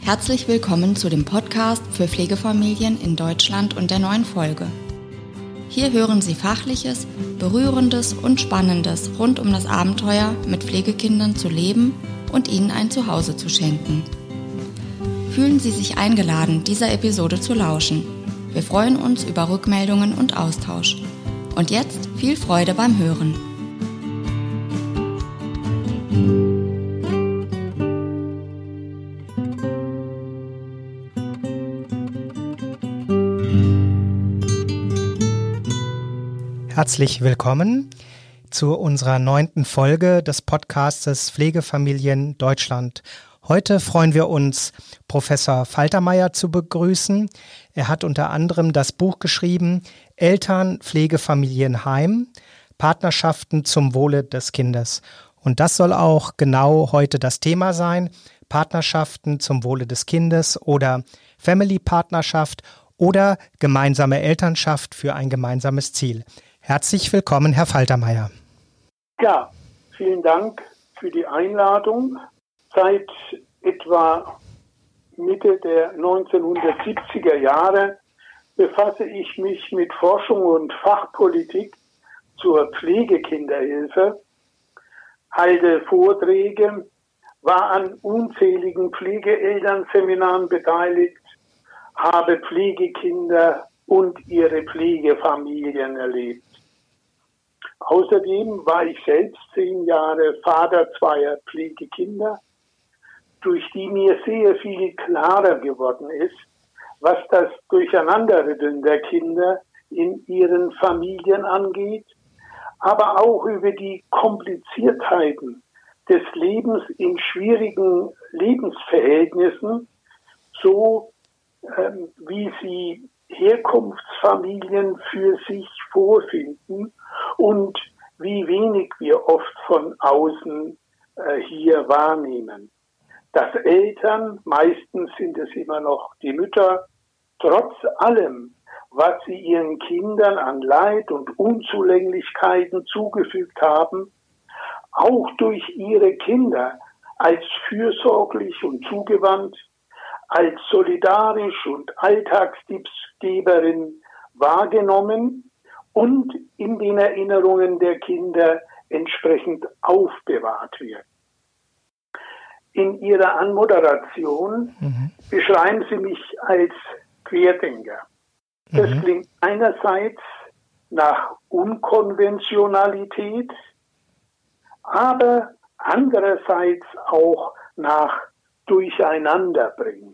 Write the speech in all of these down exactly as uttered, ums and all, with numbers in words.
Herzlich willkommen zu dem Podcast für Pflegefamilien in Deutschland und der neuen Folge. Hier hören Sie Fachliches, Berührendes und Spannendes rund um das Abenteuer, mit Pflegekindern zu leben und ihnen ein Zuhause zu schenken. Fühlen Sie sich eingeladen, dieser Episode zu lauschen. Wir freuen uns über Rückmeldungen und Austausch. Und jetzt viel Freude beim Hören. Herzlich willkommen zu unserer neunten Folge des Podcastes Pflegefamilien Deutschland. Heute freuen wir uns, Professor Faltermeier zu begrüßen. Er hat unter anderem das Buch geschrieben, Eltern, Pflegefamilien, Heim, Partnerschaften zum Wohle des Kindes. Und das soll auch genau heute das Thema sein, Partnerschaften zum Wohle des Kindes oder Family-Partnerschaft oder gemeinsame Elternschaft für ein gemeinsames Ziel. Herzlich willkommen, Herr Faltermeier. Ja, vielen Dank für die Einladung. Seit etwa Mitte der neunzehnhundertsiebziger Jahre befasse ich mich mit Forschung und Fachpolitik zur Pflegekinderhilfe, halte Vorträge, war an unzähligen Pflegeelternseminaren beteiligt, habe Pflegekinder und ihre Pflegefamilien erlebt. Außerdem war ich selbst zehn Jahre Vater zweier Pflegekinder, durch die mir sehr viel klarer geworden ist, was das Durcheinanderrütteln der Kinder in ihren Familien angeht, aber auch über die Kompliziertheiten des Lebens in schwierigen Lebensverhältnissen, so ähm, wie sie Herkunftsfamilien für sich vorfinden und wie wenig wir oft von außen äh, hier wahrnehmen. Dass Eltern, meistens sind es immer noch die Mütter, trotz allem, was sie ihren Kindern an Leid und Unzulänglichkeiten zugefügt haben, auch durch ihre Kinder als fürsorglich und zugewandt, als solidarisch und Alltagstippsgeberin wahrgenommen und in den Erinnerungen der Kinder entsprechend aufbewahrt wird. In Ihrer Anmoderation mhm. beschreiben Sie mich als Querdenker. Das mhm. klingt einerseits nach Unkonventionalität, aber andererseits auch nach Durcheinanderbringen.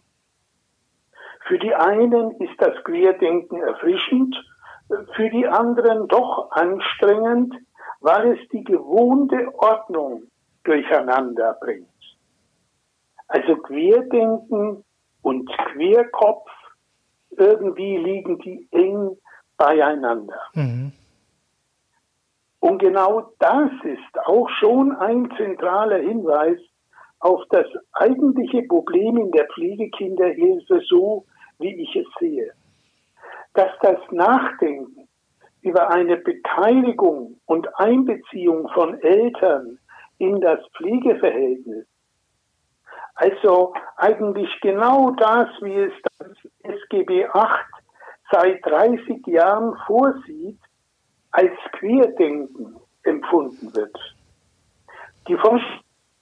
Für die einen ist das Querdenken erfrischend, für die anderen doch anstrengend, weil es die gewohnte Ordnung durcheinander bringt. Also Querdenken und Querkopf, irgendwie liegen die eng beieinander. Mhm. Und genau das ist auch schon ein zentraler Hinweis auf das eigentliche Problem in der Pflegekinderhilfe, so wie ich es sehe. Dass das Nachdenken über eine Beteiligung und Einbeziehung von Eltern in das Pflegeverhältnis, also eigentlich genau das, wie es das S G B acht seit dreißig Jahren vorsieht, als Querdenken empfunden wird. Die Forschung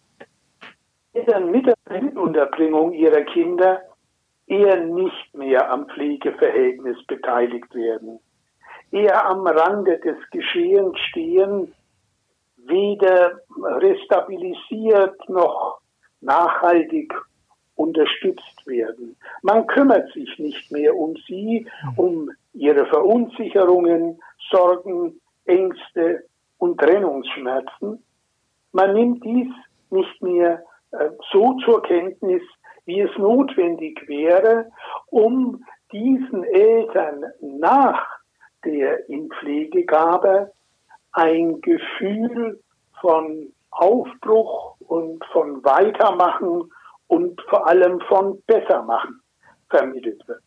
Eltern mit der Unterbringung ihrer Kinder eher nicht mehr am Pflegeverhältnis beteiligt werden, eher am Rande des Geschehens stehen, weder restabilisiert noch nachhaltig unterstützt werden. Man kümmert sich nicht mehr um sie, um ihre Verunsicherungen, Sorgen, Ängste und Trennungsschmerzen. Man nimmt dies nicht mehr äh, so zur Kenntnis, wie es notwendig wäre, um diesen Eltern nach der Inpflegegabe ein Gefühl von Aufbruch und von Weitermachen und vor allem von Bessermachen vermittelt wird.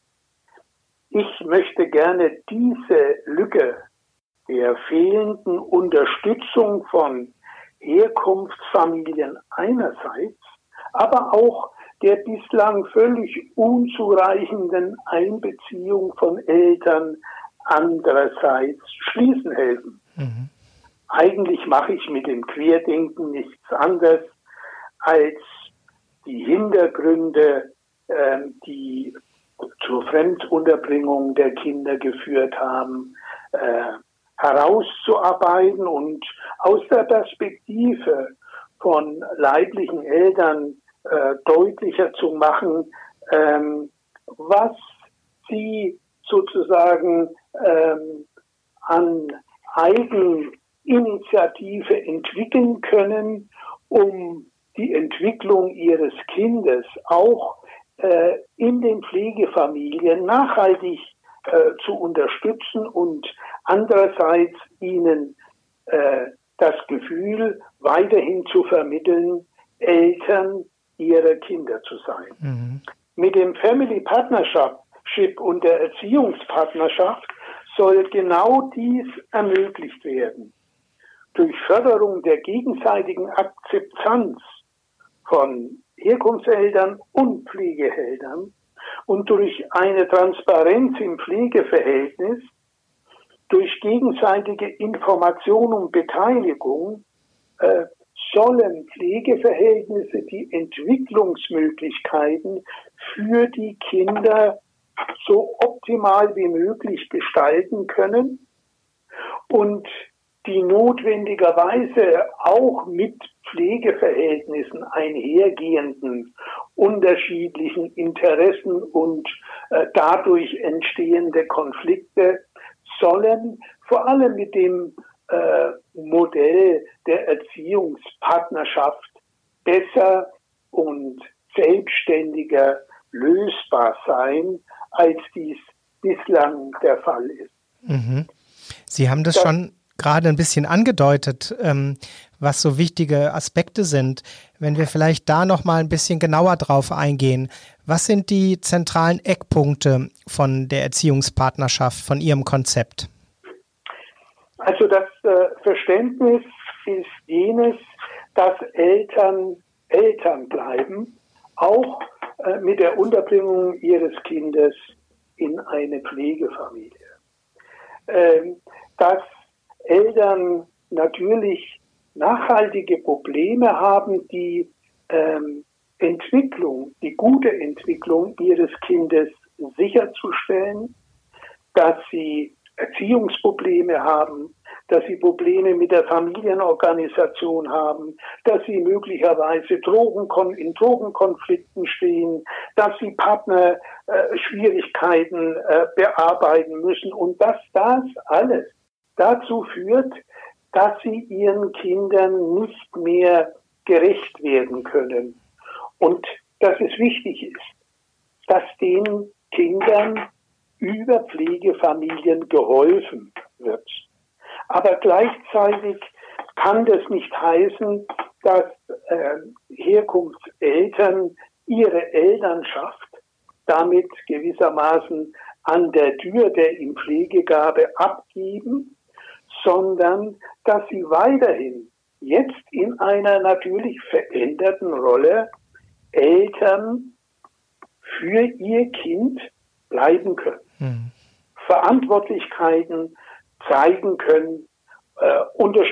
Ich möchte gerne diese Lücke der fehlenden Unterstützung von Herkunftsfamilien einerseits, aber auch der bislang völlig unzureichenden Einbeziehung von Eltern andererseits schließen helfen. Mhm. Eigentlich mache ich mit dem Querdenken nichts anderes, als die Hintergründe, äh, die zur Fremdunterbringung der Kinder geführt haben, äh, herauszuarbeiten und aus der Perspektive von leiblichen Eltern äh, deutlicher zu machen, ähm, was sie sozusagen ähm, an Eigeninitiative entwickeln können, um die Entwicklung ihres Kindes auch äh, in den Pflegefamilien nachhaltig äh, zu unterstützen und andererseits ihnen äh, das Gefühl weiterhin zu vermitteln, Eltern ihrer Kinder zu sein. Mhm. Mit dem Family Partnership und der Erziehungspartnerschaft soll genau dies ermöglicht werden. Durch Förderung der gegenseitigen Akzeptanz von Herkunftseltern und Pflegeeltern und durch eine Transparenz im Pflegeverhältnis, durch gegenseitige Information und Beteiligung äh, sollen Pflegeverhältnisse die Entwicklungsmöglichkeiten für die Kinder so optimal wie möglich gestalten können und die notwendigerweise auch mit Pflegeverhältnissen einhergehenden unterschiedlichen Interessen und äh, dadurch entstehende Konflikte sollen vor allem mit dem äh, Modell der Erziehungspartnerschaft besser und selbstständiger lösbar sein, als dies bislang der Fall ist. Mhm. Sie haben das, das schon gerade ein bisschen angedeutet, ähm, was so wichtige Aspekte sind. Wenn wir vielleicht da noch mal ein bisschen genauer drauf eingehen, was sind die zentralen Eckpunkte von der Erziehungspartnerschaft, von Ihrem Konzept? Also das äh, Verständnis ist jenes, dass Eltern Eltern bleiben, auch äh, mit der Unterbringung ihres Kindes in eine Pflegefamilie. Ähm, dass Eltern natürlich nachhaltige Probleme haben, die ähm, Entwicklung, die gute Entwicklung ihres Kindes sicherzustellen, dass sie Erziehungsprobleme haben, dass sie Probleme mit der Familienorganisation haben, dass sie möglicherweise Drogenkon- in Drogenkonflikten stehen, dass sie Partnerschwierigkeiten äh, äh, bearbeiten müssen und dass das alles dazu führt, dass sie ihren Kindern nicht mehr gerecht werden können. Und dass es wichtig ist, dass den Kindern über Pflegefamilien geholfen wird. Aber gleichzeitig kann das nicht heißen, dass äh, Herkunftseltern ihre Elternschaft damit gewissermaßen an der Tür der in Pflegegabe abgeben, sondern dass sie weiterhin jetzt in einer natürlich veränderten Rolle Eltern für ihr Kind bleiben können, hm. Verantwortlichkeiten zeigen können, äh,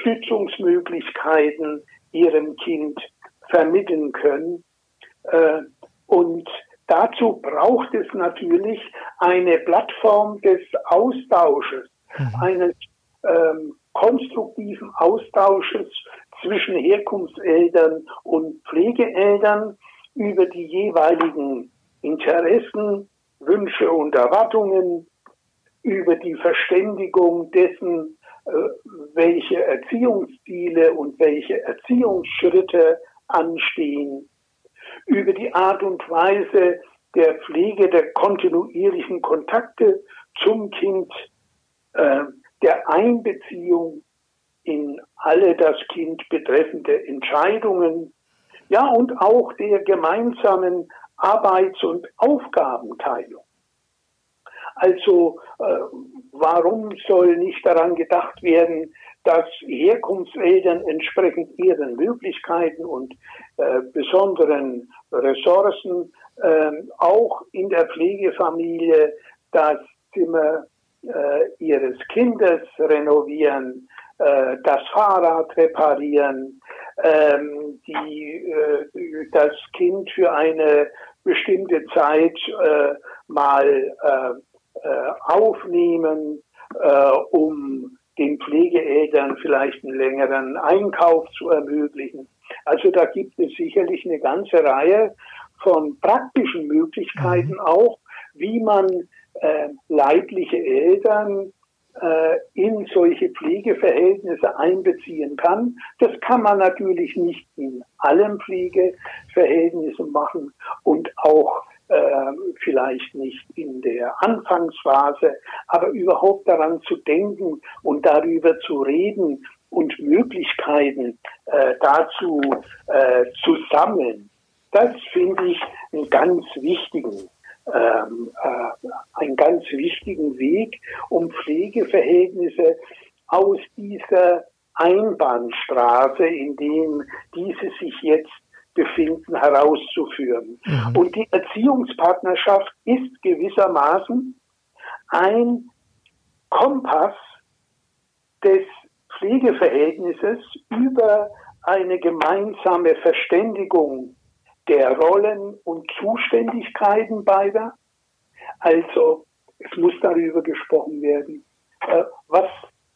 Unterstützungsmöglichkeiten ihrem Kind vermitteln können. Äh, und dazu braucht es natürlich eine Plattform des Austausches, hm. eines ähm, konstruktiven Austausches zwischen Herkunftseltern und Pflegeeltern über die jeweiligen Interessen, Wünsche und Erwartungen, über die Verständigung dessen, äh, welche Erziehungsziele und welche Erziehungsschritte anstehen, über die Art und Weise der Pflege der kontinuierlichen Kontakte zum Kind, äh, der Einbeziehung in alle das Kind betreffende Entscheidungen, ja, und auch der gemeinsamen Arbeits- und Aufgabenteilung. Also äh, warum soll nicht daran gedacht werden, dass Herkunftseltern entsprechend ihren Möglichkeiten und äh, besonderen Ressourcen äh, auch in der Pflegefamilie das Zimmer äh, ihres Kindes renovieren, äh, das Fahrrad reparieren, ähm, die, äh, das Kind für eine bestimmte Zeit äh, mal äh, äh, aufnehmen, äh, um den Pflegeeltern vielleicht einen längeren Einkauf zu ermöglichen. Also da gibt es sicherlich eine ganze Reihe von praktischen Möglichkeiten mhm. auch, wie man äh, leibliche Eltern äh, in solche Pflegeverhältnisse einbeziehen kann. Das kann man natürlich nicht in allen Pflegeverhältnissen machen und auch äh, vielleicht nicht in der Anfangsphase, aber überhaupt daran zu denken und darüber zu reden und Möglichkeiten äh, dazu äh, zu sammeln. Das finde ich einen ganz wichtigen Ähm, äh, einen ganz wichtigen Weg, um Pflegeverhältnisse aus dieser Einbahnstraße, in dem diese sich jetzt befinden, herauszuführen. Mhm. Und die Erziehungspartnerschaft ist gewissermaßen ein Kompass des Pflegeverhältnisses über eine gemeinsame Verständigung der Rollen und Zuständigkeiten beider. Also es muss darüber gesprochen werden, äh, was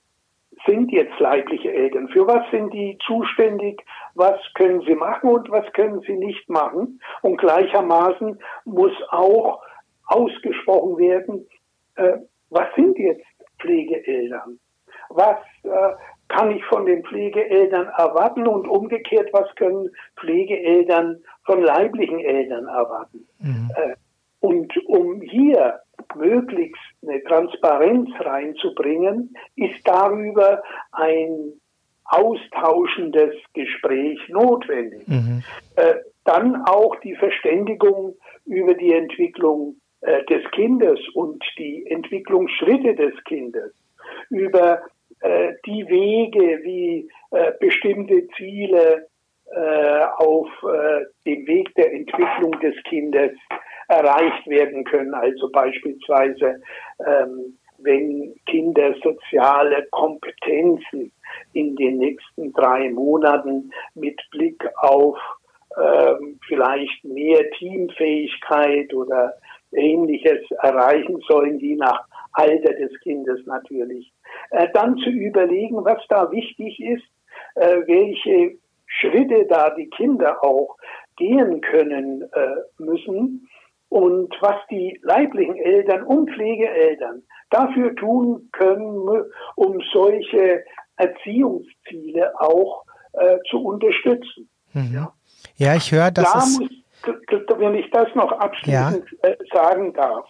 sind jetzt leibliche Eltern, für was sind die zuständig, was können sie machen und was können sie nicht machen. Und gleichermaßen muss auch ausgesprochen werden, äh, was sind jetzt Pflegeeltern, was äh, kann ich von den Pflegeeltern erwarten und umgekehrt, was können Pflegeeltern von leiblichen Eltern erwarten. Mhm. Und um hier möglichst eine Transparenz reinzubringen, ist darüber ein austauschendes Gespräch notwendig. Mhm. Dann auch die Verständigung über die Entwicklung des Kindes und die Entwicklungsschritte des Kindes, über die Wege, wie äh, bestimmte Ziele äh, auf äh, dem Weg der Entwicklung des Kindes erreicht werden können. Also beispielsweise, ähm, wenn Kinder soziale Kompetenzen in den nächsten drei Monaten mit Blick auf ähm, vielleicht mehr Teamfähigkeit oder Ähnliches erreichen sollen, je nach Alter des Kindes natürlich. Äh, dann zu überlegen, was da wichtig ist, äh, welche Schritte da die Kinder auch gehen können äh, müssen und was die leiblichen Eltern und Pflegeeltern dafür tun können, um solche Erziehungsziele auch äh, zu unterstützen. Mhm. Ja. ja, ich höre, dass da es... muss, wenn ich das noch abschließend ja. äh, sagen darf,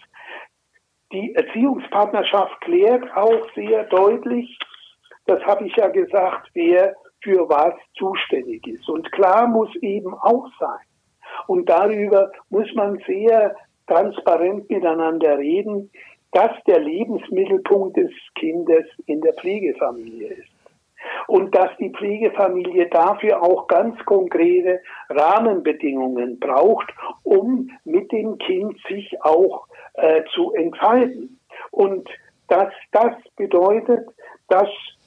die Erziehungspartnerschaft klärt auch sehr deutlich, das habe ich ja gesagt, wer für was zuständig ist. Und klar muss eben auch sein. Und darüber muss man sehr transparent miteinander reden, dass der Lebensmittelpunkt des Kindes in der Pflegefamilie ist. Und dass die Pflegefamilie dafür auch ganz konkrete Rahmenbedingungen braucht, um mit dem Kind sich auch äh, zu entfalten. Und dass das bedeutet, dass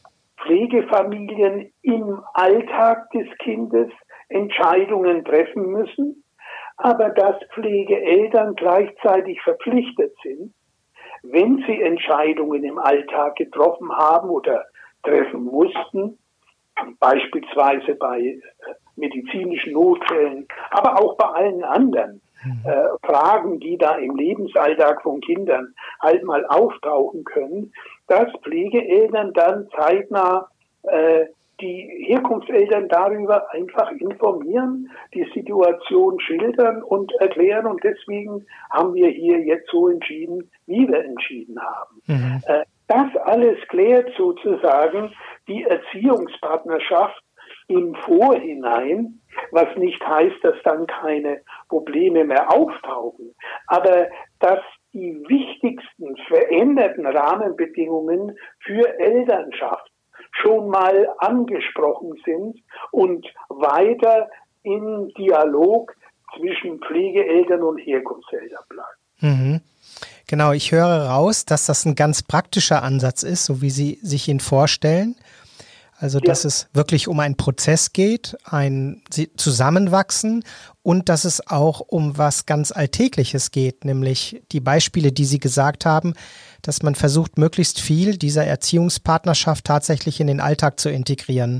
Pflegefamilien im Alltag des Kindes Entscheidungen treffen müssen, aber dass Pflegeeltern gleichzeitig verpflichtet sind, wenn sie Entscheidungen im Alltag getroffen haben oder treffen mussten, beispielsweise bei medizinischen Notfällen, aber auch bei allen anderen äh, Fragen, die da im Lebensalltag von Kindern halt mal auftauchen können, dass Pflegeeltern dann zeitnah äh, die Herkunftseltern darüber einfach informieren, die Situation schildern und erklären. Und deswegen haben wir hier jetzt so entschieden, wie wir entschieden haben. Mhm. Äh, das alles klärt sozusagen die Erziehungspartnerschaft im Vorhinein, was nicht heißt, dass dann keine Probleme mehr auftauchen, aber dass die wichtigsten veränderten Rahmenbedingungen für Elternschaft, schon mal angesprochen sind und weiter in Dialog zwischen Pflegeeltern und Herkunftseltern bleiben. Mhm. Genau, ich höre raus, dass das ein ganz praktischer Ansatz ist, so wie Sie sich ihn vorstellen. Also, dass ja. es wirklich um einen Prozess geht, ein Zusammenwachsen und dass es auch um was ganz Alltägliches geht, nämlich die Beispiele, die Sie gesagt haben, dass man versucht, möglichst viel dieser Erziehungspartnerschaft tatsächlich in den Alltag zu integrieren.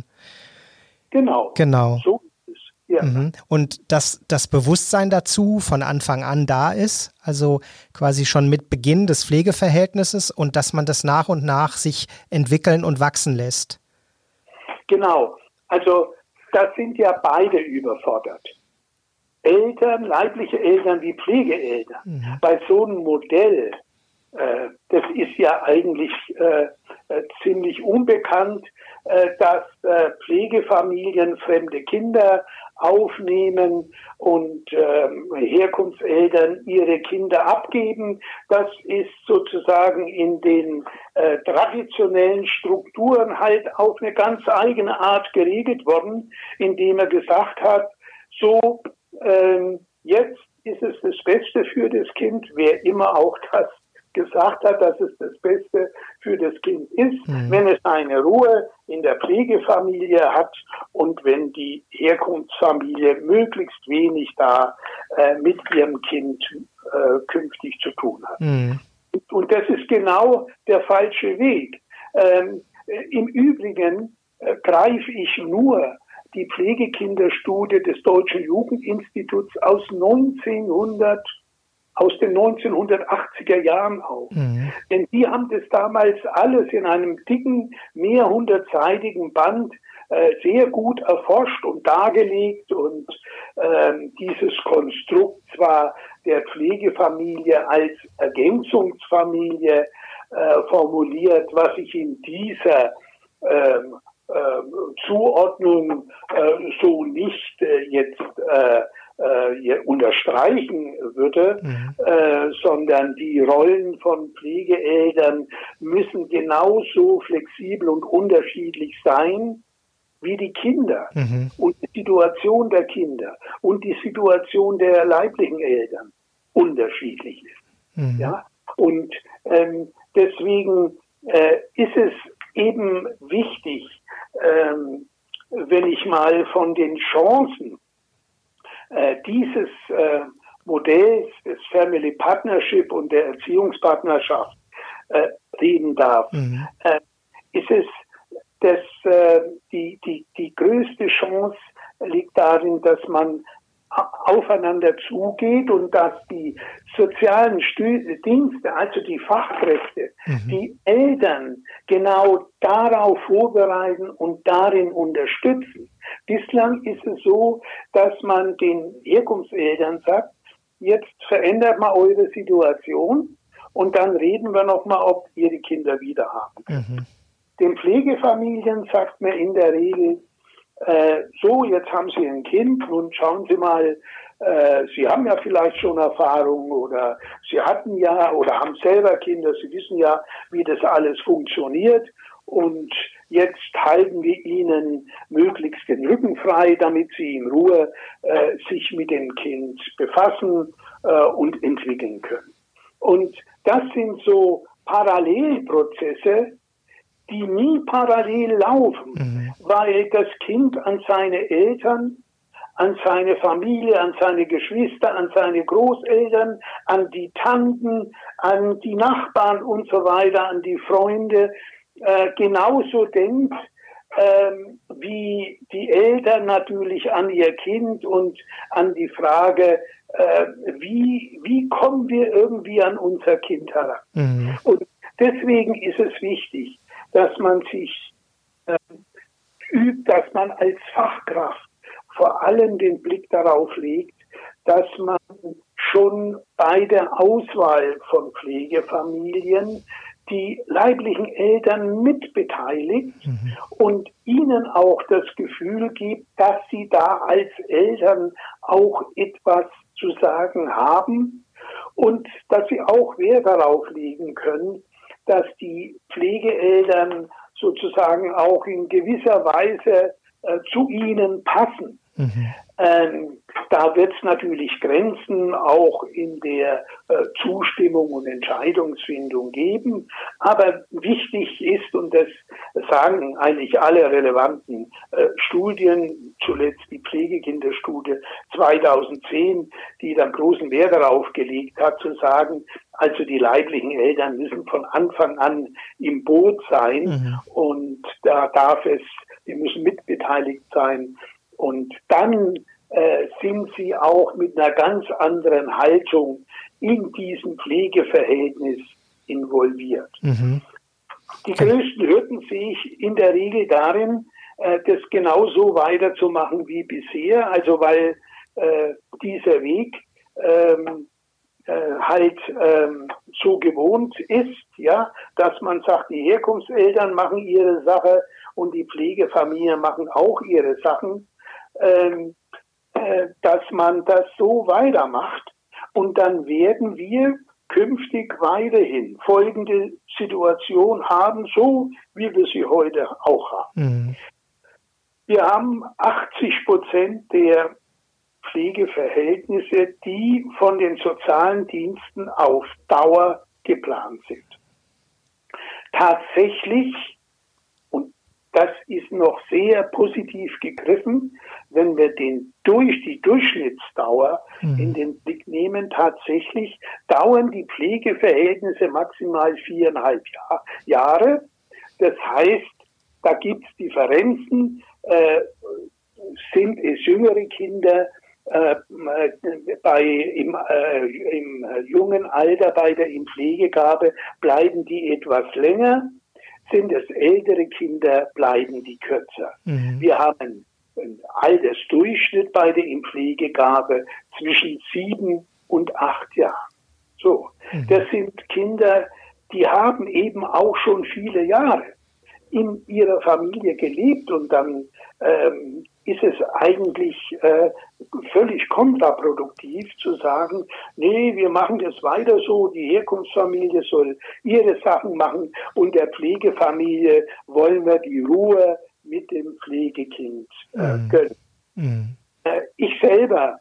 Genau. Genau. So ist es. Ja. Mhm. Und dass das Bewusstsein dazu von Anfang an da ist, also quasi schon mit Beginn des Pflegeverhältnisses und dass man das nach und nach sich entwickeln und wachsen lässt. Genau. Also da sind ja beide überfordert. Eltern, leibliche Eltern wie Pflegeeltern. Mhm. Bei so einem Modell, äh, das ist ja eigentlich äh, äh, ziemlich unbekannt, äh, dass äh, Pflegefamilien fremde Kinder aufnehmen und ähm, Herkunftseltern ihre Kinder abgeben. Das ist sozusagen in den äh, traditionellen Strukturen halt auf eine ganz eigene Art geregelt worden, indem er gesagt hat, so ähm, jetzt ist es das Beste für das Kind, wer immer auch das gesagt hat, dass es das Beste für das Kind ist, mhm. wenn es eine Ruhe in der Pflegefamilie hat und wenn die Herkunftsfamilie möglichst wenig da äh, mit ihrem Kind äh, künftig zu tun hat. Mhm. Und das ist genau der falsche Weg. Ähm, im Übrigen äh, greife ich nur die Pflegekinderstudie des Deutschen Jugendinstituts aus neunzehnhundert aus den neunzehnhundertachtziger Jahren auf. Mhm. Denn die haben das damals alles in einem dicken, mehrhundertseitigen Band äh, sehr gut erforscht und dargelegt und äh, dieses Konstrukt zwar der Pflegefamilie als Ergänzungsfamilie äh, formuliert, was ich in dieser äh, äh, Zuordnung äh, so nicht äh, jetzt äh, Äh, unterstreichen würde, mhm. äh, sondern die Rollen von Pflegeeltern müssen genauso flexibel und unterschiedlich sein wie die Kinder mhm. und die Situation der Kinder und die Situation der leiblichen Eltern unterschiedlich ist. Mhm. Ja? Und ähm, deswegen äh, ist es eben wichtig, ähm, wenn ich mal von den Chancen Äh, dieses äh, Modells des Family Partnership und der Erziehungspartnerschaft äh, reden darf, mhm. äh, ist es, dass äh, die, die, die größte Chance liegt darin, dass man aufeinander zugeht und dass die sozialen Stü- Dienste, also die Fachkräfte, mhm. die Eltern genau darauf vorbereiten und darin unterstützen. Bislang ist es so, dass man den Herkunftseltern sagt, jetzt verändert mal eure Situation und dann reden wir nochmal, ob ihr die Kinder wieder haben könnt. Mhm. Den Pflegefamilien sagt man in der Regel, Äh, so, jetzt haben Sie ein Kind, nun schauen Sie mal, äh, Sie haben ja vielleicht schon Erfahrung oder Sie hatten ja oder haben selber Kinder, Sie wissen ja, wie das alles funktioniert und jetzt halten wir Ihnen möglichst den Rücken frei, damit Sie in Ruhe äh, sich mit dem Kind befassen äh, und entwickeln können. Und das sind so Parallelprozesse, die nie parallel laufen, mhm. weil das Kind an seine Eltern, an seine Familie, an seine Geschwister, an seine Großeltern, an die Tanten, an die Nachbarn und so weiter, an die Freunde, äh, genauso denkt, ähm, wie die Eltern natürlich an ihr Kind und an die Frage, äh, wie, wie kommen wir irgendwie an unser Kind heran? Mhm. Und deswegen ist es wichtig, dass man sich äh, übt, dass man als Fachkraft vor allem den Blick darauf legt, dass man schon bei der Auswahl von Pflegefamilien die leiblichen Eltern mitbeteiligt mhm. und ihnen auch das Gefühl gibt, dass sie da als Eltern auch etwas zu sagen haben und dass sie auch Wert darauf legen können, dass die Pflegeeltern sozusagen auch in gewisser Weise äh, zu ihnen passen. Mhm. Ähm, da wird es natürlich Grenzen auch in der äh, Zustimmung und Entscheidungsfindung geben. Aber wichtig ist, und das sagen eigentlich alle relevanten äh, Studien, zuletzt die Pflegekinderstudie zweitausendzehn, die dann großen Wert darauf gelegt hat, zu sagen, also die leiblichen Eltern müssen von Anfang an im Boot sein, mhm. und da darf es, die müssen mitbeteiligt sein. Und dann äh, sind sie auch mit einer ganz anderen Haltung in diesem Pflegeverhältnis involviert. Mhm. Die größten Hürden sehe ich in der Regel darin, äh, das genauso weiterzumachen wie bisher. Also weil äh, dieser Weg ähm, äh, halt ähm, so gewohnt ist, ja, dass man sagt, die Herkunftseltern machen ihre Sache und die Pflegefamilien machen auch ihre Sachen. Ähm, äh, dass man das so weitermacht, und dann werden wir künftig weiterhin folgende Situation haben, so wie wir sie heute auch haben. Mhm. Wir haben achtzig Prozent der Pflegeverhältnisse, die von den sozialen Diensten auf Dauer geplant sind. Tatsächlich, das ist noch sehr positiv gegriffen, wenn wir den durch die Durchschnittsdauer mhm. in den Blick nehmen. Tatsächlich dauern die Pflegeverhältnisse maximal viereinhalb Jahr, Jahre. Das heißt, da gibt es Differenzen. Äh, sind es jüngere Kinder äh, bei im, äh, im jungen Alter bei der in Pflegegabe, bleiben die etwas länger. Sind es ältere Kinder, bleiben die kürzer. Mhm. Wir haben einen Altersdurchschnitt bei der Inpflegegabe zwischen sieben und acht Jahren. So, mhm. Das sind Kinder, die haben eben auch schon viele Jahre in ihrer Familie gelebt, und dann ähm, ist es eigentlich äh, völlig kontraproduktiv zu sagen, nee, wir machen das weiter so, die Herkunftsfamilie soll ihre Sachen machen und der Pflegefamilie wollen wir die Ruhe mit dem Pflegekind äh, gönnen. Mhm. Äh, ich selber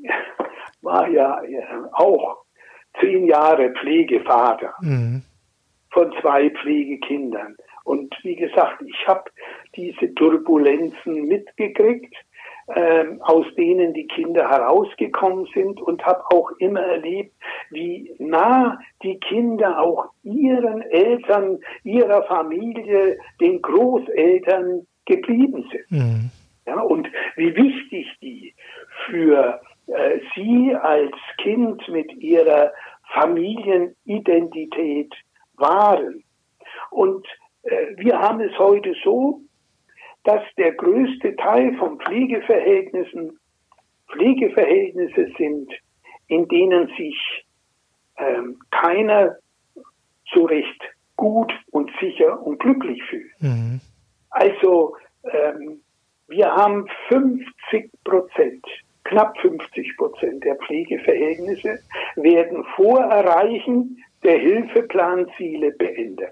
war ja äh, auch zehn Jahre Pflegevater mhm. von zwei Pflegekindern. Und wie gesagt, ich habe diese Turbulenzen mitgekriegt, ähm, aus denen die Kinder herausgekommen sind, und habe auch immer erlebt, wie nah die Kinder auch ihren Eltern, ihrer Familie, den Großeltern geblieben sind. Mhm. Ja, und wie wichtig die für äh, sie als Kind mit ihrer Familienidentität waren. Und wir haben es heute so, dass der größte Teil von Pflegeverhältnissen Pflegeverhältnisse sind, in denen sich ähm, keiner so recht gut und sicher und glücklich fühlt. Mhm. Also ähm, wir haben fünfzig Prozent, knapp fünfzig Prozent der Pflegeverhältnisse werden vor Erreichen der Hilfeplanziele beendet.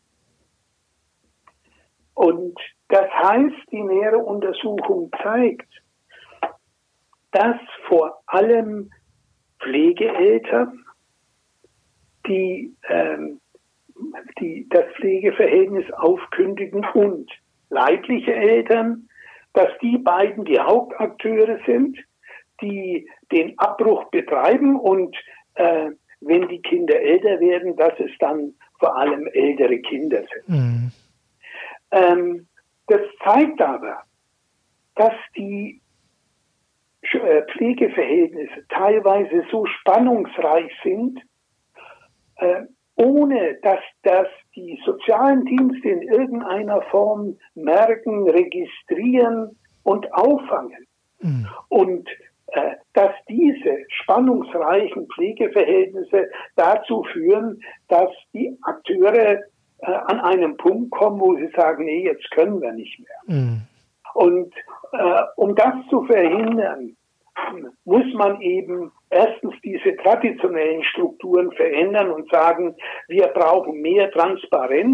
Und das heißt, die nähere Untersuchung zeigt, dass vor allem Pflegeeltern, die, ähm, die das Pflegeverhältnis aufkündigen, und leibliche Eltern, dass die beiden die Hauptakteure sind, die den Abbruch betreiben, und äh, wenn die Kinder älter werden, dass es dann vor allem ältere Kinder sind. Mhm. Ähm, das zeigt aber, dass die äh, Pflegeverhältnisse teilweise so spannungsreich sind, äh, ohne dass das die sozialen Dienste in irgendeiner Form merken, registrieren und auffangen. Mhm. Und äh, dass diese spannungsreichen Pflegeverhältnisse dazu führen, dass die Akteure äh, an einem Punkt kommen, wo sie sagen, nee, jetzt können wir nicht mehr. Mhm. Und äh, um das zu verhindern, muss man eben erstens diese traditionellen Strukturen verändern und sagen, wir brauchen mehr Transparenz,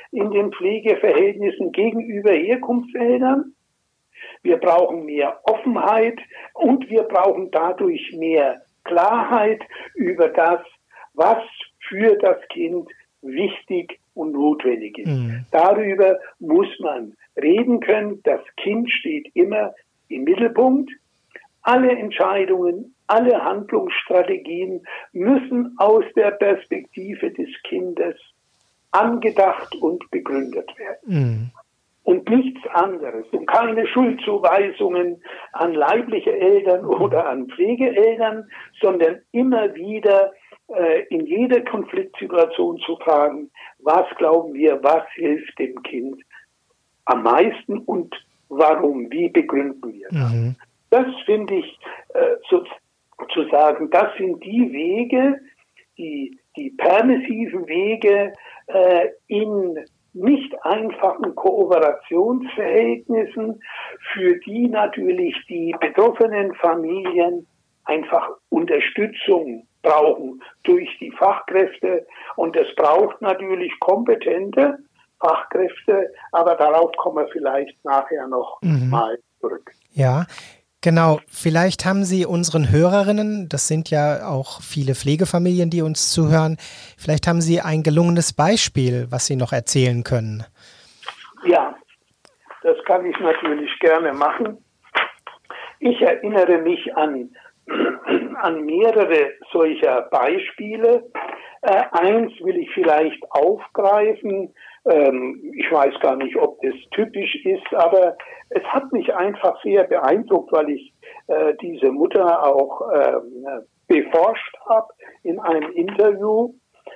in den Pflegeverhältnissen gegenüber Herkunftseltern. Wir brauchen mehr Offenheit und wir brauchen dadurch mehr Klarheit über das, was für das Kind wichtig und notwendig ist. Mhm. Darüber muss man reden können. Das Kind steht immer im Mittelpunkt. Alle Entscheidungen, alle Handlungsstrategien müssen aus der Perspektive des Kindes angedacht und begründet werden. Mhm. Und nichts anderes. Und keine Schuldzuweisungen an leibliche Eltern oder an Pflegeeltern, sondern immer wieder äh, in jeder Konfliktsituation zu fragen, was glauben wir, was hilft dem Kind am meisten und warum, wie begründen wir das? Mhm. Das finde ich äh, sozusagen, das sind die Wege, die, die permissiven Wege äh, in nicht einfachen Kooperationsverhältnissen, für die natürlich die betroffenen Familien einfach Unterstützung brauchen durch die Fachkräfte. Und es braucht natürlich kompetente Fachkräfte, aber darauf kommen wir vielleicht nachher noch mhm. mal zurück. Ja, genau. Vielleicht haben Sie unseren Hörerinnen, das sind ja auch viele Pflegefamilien, die uns zuhören, vielleicht haben Sie ein gelungenes Beispiel, was Sie noch erzählen können. Ja, das kann ich natürlich gerne machen. Ich erinnere mich an, an mehrere solcher Beispiele. Äh, eins will ich vielleicht aufgreifen. Ähm, ich weiß gar nicht, ob das typisch ist, aber es hat mich einfach sehr beeindruckt, weil ich äh, diese Mutter auch äh, beforscht habe in einem Interview.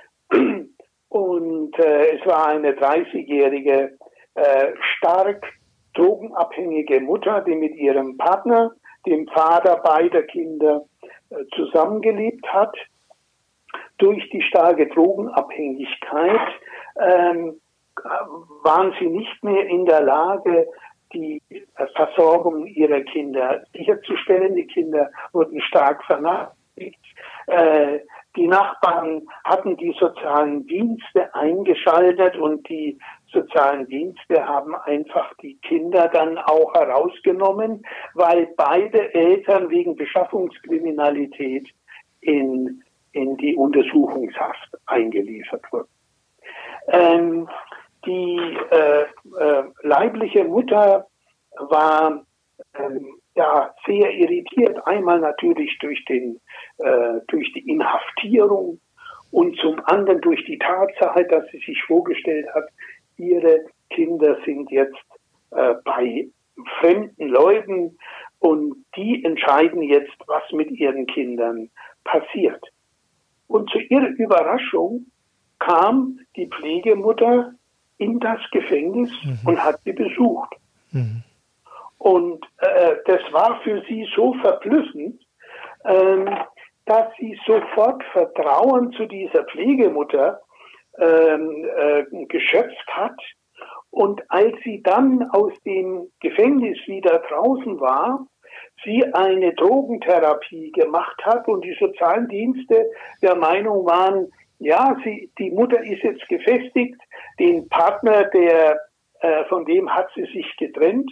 Und äh, es war eine dreißigjährige, äh, stark drogenabhängige Mutter, die mit ihrem Partner, dem Vater beider Kinder, äh, zusammengelebt hat. Durch die starke Drogenabhängigkeit ähm, waren sie nicht mehr in der Lage, die Versorgung ihrer Kinder sicherzustellen. Die Kinder wurden stark vernachlässigt. Äh, die Nachbarn hatten die sozialen Dienste eingeschaltet und die sozialen Dienste haben einfach die Kinder dann auch herausgenommen, weil beide Eltern wegen Beschaffungskriminalität in, in die Untersuchungshaft eingeliefert wurden. Ähm, die äh, äh, leibliche Mutter war ähm, ja sehr irritiert, einmal natürlich durch den äh, durch die Inhaftierung und zum anderen durch die Tatsache, dass sie sich vorgestellt hat, ihre Kinder sind jetzt äh, bei fremden Leuten und die entscheiden jetzt, was mit ihren Kindern passiert. Und zu ihrer Überraschung kam die Pflegemutter in das Gefängnis mhm. und hat sie besucht. Mhm. Und äh, das war für sie so verblüffend, ähm, dass sie sofort Vertrauen zu dieser Pflegemutter ähm, äh, geschöpft hat. Und als sie dann aus dem Gefängnis wieder draußen war, sie eine Drogentherapie gemacht hat und die sozialen Dienste der Meinung waren, ja, sie, die Mutter ist jetzt gefestigt, den Partner, der, äh, von dem hat sie sich getrennt.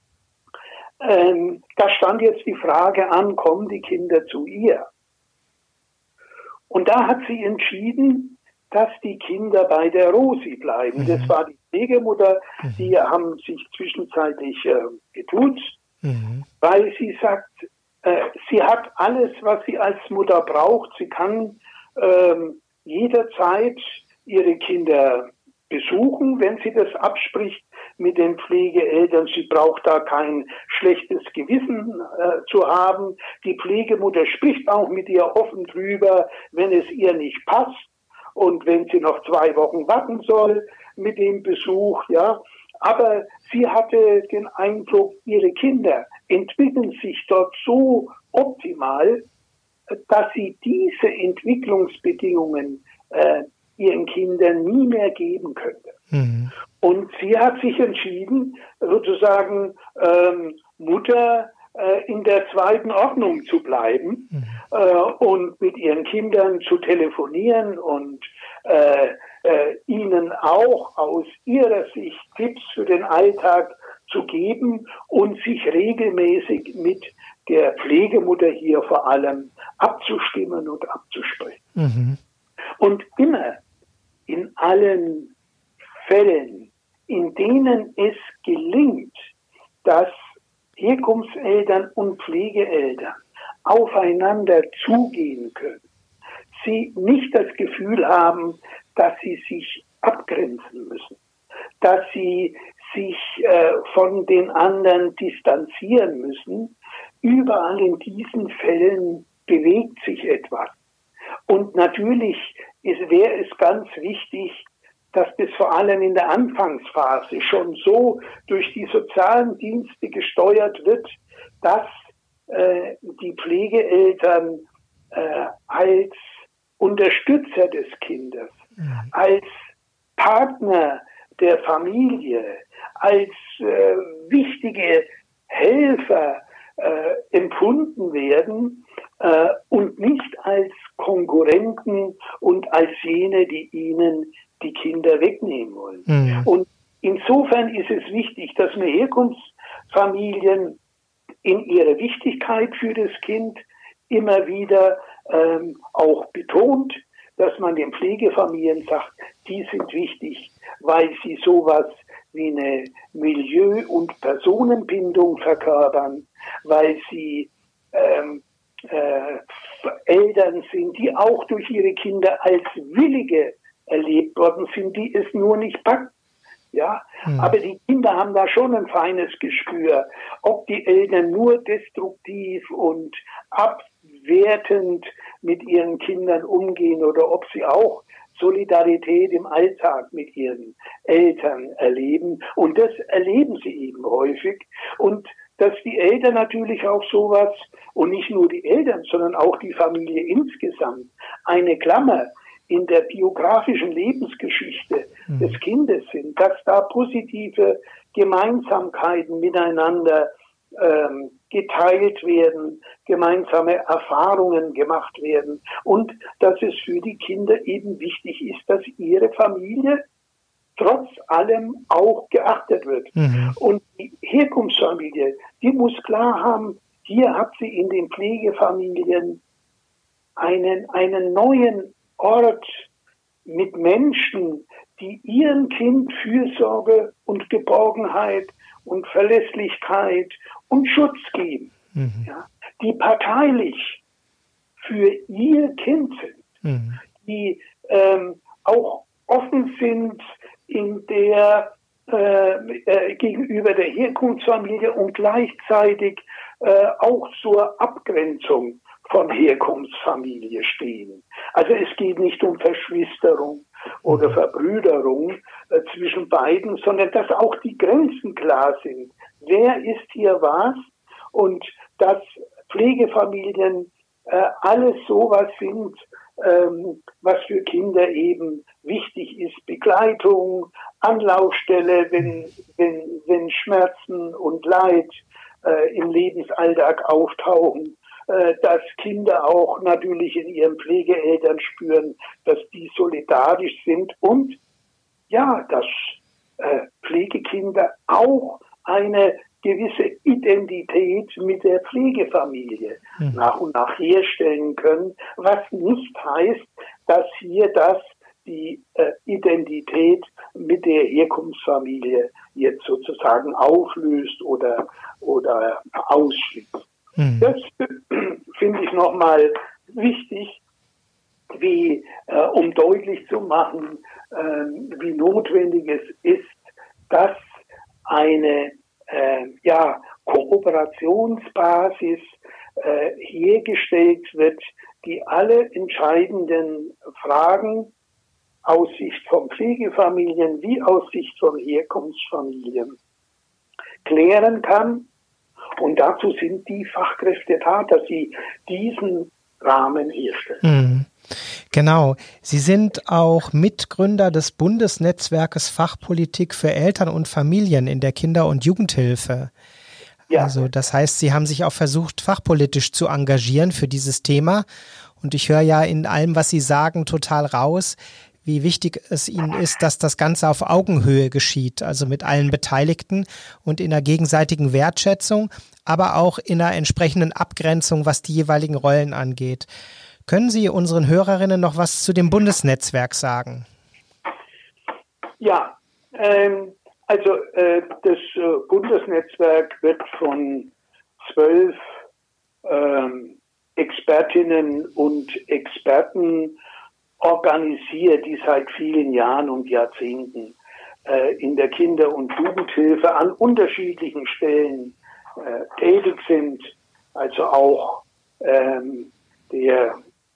Ähm, da stand jetzt die Frage an, kommen die Kinder zu ihr? Und da hat sie entschieden, dass die Kinder bei der Rosi bleiben. Mhm. Das war die Pflegemutter, mhm. die haben sich zwischenzeitlich äh, geduzt, mhm. weil sie sagt, äh, sie hat alles, was sie als Mutter braucht. Sie kann ähm, jederzeit ihre Kinder besuchen, wenn sie das abspricht mit den Pflegeeltern. Sie braucht da kein schlechtes Gewissen äh, zu haben. Die Pflegemutter spricht auch mit ihr offen drüber, wenn es ihr nicht passt und wenn sie noch zwei Wochen warten soll mit dem Besuch, ja. Aber sie hatte den Eindruck, ihre Kinder entwickeln sich dort so optimal, dass sie diese Entwicklungsbedingungen äh, ihren Kindern nie mehr geben könnte. Mhm. Und sie hat sich entschieden, sozusagen ähm, Mutter äh, in der zweiten Ordnung zu bleiben mhm. äh, und mit ihren Kindern zu telefonieren und äh, äh, ihnen auch aus ihrer Sicht Tipps für den Alltag zu geben und sich regelmäßig mit der Pflegemutter hier vor allem abzustimmen und abzusprechen. Mhm. Und immer in allen Fällen, in denen es gelingt, dass Herkunftseltern und Pflegeeltern aufeinander zugehen können, sie nicht das Gefühl haben, dass sie sich abgrenzen müssen, dass sie sich äh, von den anderen distanzieren müssen. Überall in diesen Fällen bewegt sich etwas. Und natürlich wäre es ganz wichtig, dass das vor allem in der Anfangsphase schon so durch die sozialen Dienste gesteuert wird, dass äh, die Pflegeeltern äh, als Unterstützer des Kindes, mhm. als Partner der Familie, als äh, wichtige Helfer äh, empfunden werden äh, und nicht als Konkurrenten und als jene, die ihnen die Kinder wegnehmen wollen. Mhm. Und insofern ist es wichtig, dass man Herkunftsfamilien in ihrer Wichtigkeit für das Kind immer wieder ähm, auch betont, dass man den Pflegefamilien sagt, die sind wichtig, weil sie sowas wie eine Milieu- und Personenbindung verkörpern, weil sie ähm, äh, Eltern sind, die auch durch ihre Kinder als Willige erlebt worden sind, die es nur nicht packen. Ja, hm. Aber die Kinder haben da schon ein feines Gespür, ob die Eltern nur destruktiv und abwertend mit ihren Kindern umgehen oder ob sie auch Solidarität im Alltag mit ihren Eltern erleben. Und das erleben sie eben häufig. Und dass die Eltern natürlich auch sowas, und nicht nur die Eltern, sondern auch die Familie insgesamt, eine Klammer in der biografischen Lebensgeschichte mhm. des Kindes sind, dass da positive Gemeinsamkeiten miteinander ähm, geteilt werden, gemeinsame Erfahrungen gemacht werden und dass es für die Kinder eben wichtig ist, dass ihre Familie trotz allem auch geachtet wird. Mhm. Und die Herkunftsfamilie, die muss klar haben, hier hat sie in den Pflegefamilien einen, einen neuen Ort mit Menschen, die ihrem Kind Fürsorge und Geborgenheit und Verlässlichkeit und Schutz geben, mhm. ja, die parteilich für ihr Kind sind, mhm. die ähm, auch offen sind in der äh, äh, gegenüber der Herkunftsfamilie und gleichzeitig äh, auch zur Abgrenzung von Herkunftsfamilie stehen. Also es geht nicht um Verschwisterung oder Verbrüderung äh, zwischen beiden, sondern dass auch die Grenzen klar sind. Wer ist hier was? Und dass Pflegefamilien äh, alles sowas sind, ähm, was für Kinder eben wichtig ist. Begleitung, Anlaufstelle, wenn, wenn, wenn Schmerzen und Leid äh, im Lebensalltag auftauchen, dass Kinder auch natürlich in ihren Pflegeeltern spüren, dass die solidarisch sind und ja, dass äh, Pflegekinder auch eine gewisse Identität mit der Pflegefamilie mhm. nach und nach herstellen können, was nicht heißt, dass hier das die äh, Identität mit der Herkunftsfamilie jetzt sozusagen auflöst oder, oder ausschließt. Mhm. Das finde ich nochmal wichtig, wie, äh, um deutlich zu machen, äh, wie notwendig es ist, dass eine äh, ja, Kooperationsbasis äh, hergestellt wird, die alle entscheidenden Fragen aus Sicht von Pflegefamilien wie aus Sicht von Herkunftsfamilien klären kann. Und dazu sind die Fachkräfte da, dass sie diesen Rahmen herstellen. Mhm. Genau. Sie sind auch Mitgründer des Bundesnetzwerkes Fachpolitik für Eltern und Familien in der Kinder- und Jugendhilfe. Ja. Also das heißt, Sie haben sich auch versucht, fachpolitisch zu engagieren für dieses Thema. Und ich höre ja in allem, was Sie sagen, total raus, wie wichtig es Ihnen ist, dass das Ganze auf Augenhöhe geschieht, also mit allen Beteiligten und in einer gegenseitigen Wertschätzung, aber auch in einer entsprechenden Abgrenzung, was die jeweiligen Rollen angeht. Können Sie unseren Hörerinnen noch was zu dem Bundesnetzwerk sagen? Ja, ähm, also äh, das äh, Bundesnetzwerk wird von zwölf ähm, Expertinnen und Experten organisiert, die seit vielen Jahren und Jahrzehnten äh, in der Kinder- und Jugendhilfe an unterschiedlichen Stellen äh, tätig sind. Also auch ähm, der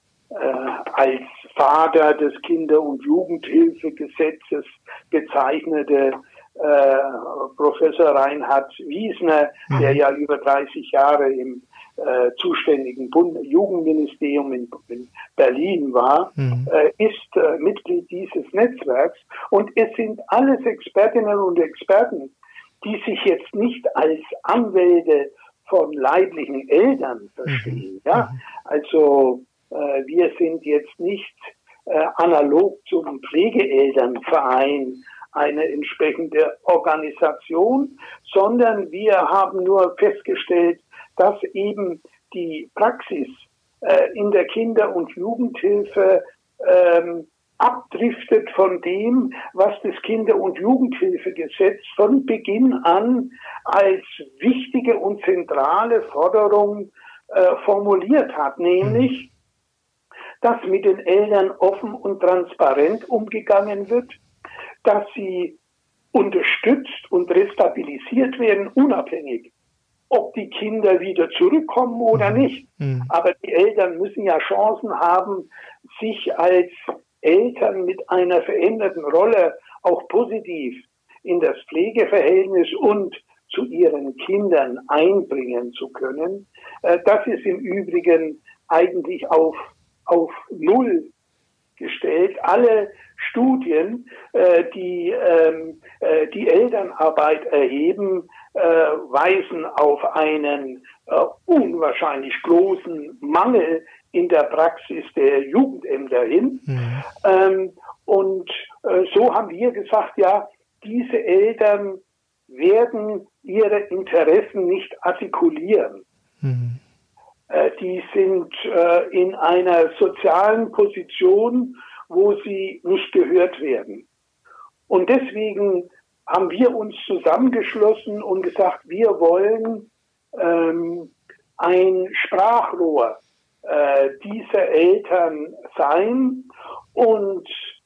äh, als Vater des Kinder- und Jugendhilfegesetzes bezeichnete äh, Professor Reinhard Wiesner, mhm. der ja über dreißig Jahre im äh, zuständigen Bund Jugendministerium in, in Berlin war, mhm. äh, ist äh, Mitglied dieses Netzwerks. Und es sind alles Expertinnen und Experten, die sich jetzt nicht als Anwälte von leiblichen Eltern verstehen. Mhm. Ja? Also äh, wir sind jetzt nicht äh, analog zum Pflegeelternverein eine entsprechende Organisation, sondern wir haben nur festgestellt, dass eben die Praxis äh, in der Kinder- und Jugendhilfe ähm, abdriftet von dem, was das Kinder- und Jugendhilfegesetz von Beginn an als wichtige und zentrale Forderung äh, formuliert hat, nämlich, dass mit den Eltern offen und transparent umgegangen wird, dass sie unterstützt und restabilisiert werden, unabhängig, ob die Kinder wieder zurückkommen oder nicht. Mhm. Aber die Eltern müssen ja Chancen haben, sich als Eltern mit einer veränderten Rolle auch positiv in das Pflegeverhältnis und zu ihren Kindern einbringen zu können. Das ist im Übrigen eigentlich auf, auf Null gestellt. Alle Studien, äh, die ähm, äh, die Elternarbeit erheben, äh, weisen auf einen äh, unwahrscheinlich großen Mangel in der Praxis der Jugendämter hin. Mhm. Ähm, und äh, so haben wir gesagt, ja, diese Eltern werden ihre Interessen nicht artikulieren. Mhm. Äh, die sind äh, in einer sozialen Position, wo sie nicht gehört werden. Und deswegen haben wir uns zusammengeschlossen und gesagt, wir wollen ähm, ein Sprachrohr äh, dieser Eltern sein und